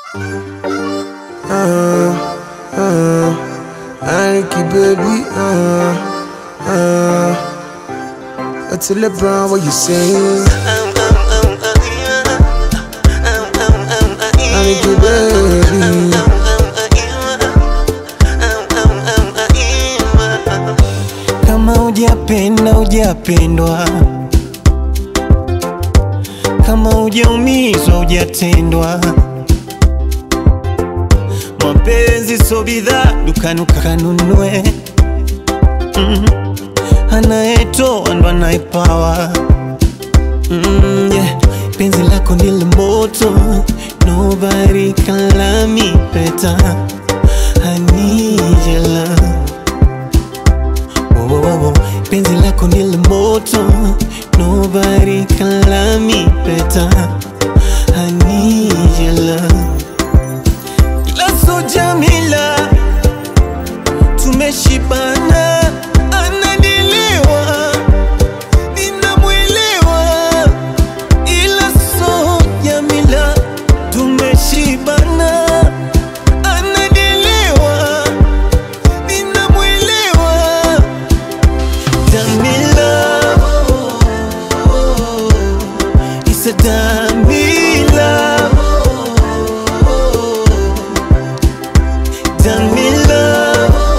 Anarchy, baby. What's the LeBron, what you saying? Anarchy, baby. Kama hujapenda hujapendwa, kama hujaumizwa hujatendwa. Mapenzi so bidhaa dukani ukanunue. Anayetoa ndo anayepawa. Yeah. Penzi lako ndilo moto, nobody can love me better. I need your love. Penzi lako ndilo moto, nobody can love me better. I need your love. Laso Jamila, tumeshibana, ananielewa, ninamwelewa. Ila so Jamila, tumeshibana, ananielewa, ninamwelewa. Jamila, it's a Jamila. Jamila,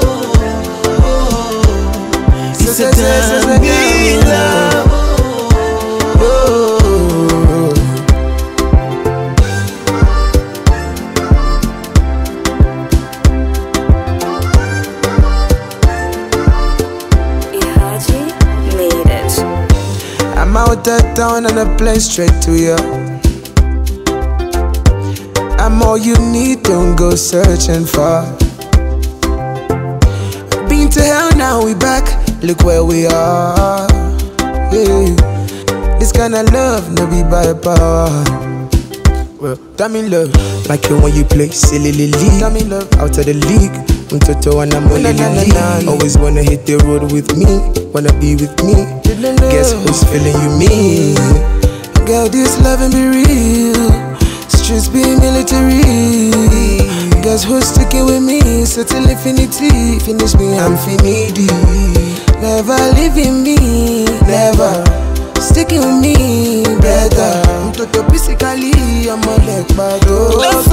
it's a Jamila. Ihaji made it. I'm out of town and I play straight to you. I'm all you need, don't go searching for. Been to hell, now we back, look where we are. Yeah, this kind of love, no be by power. Well, damn in love, like it when you play silly league. Damn in love, out of the league. Toto and I'm on the league. Always wanna hit the road with me, wanna be with me. Guess who's feeling you, me? Girl, this loving be real. Streets be military. Guess who's sticking with me? Settle infinity. Finish me, I'm finity. Never leaving me, never sticking with me, better. I'm toto physically, I'm a leg bad.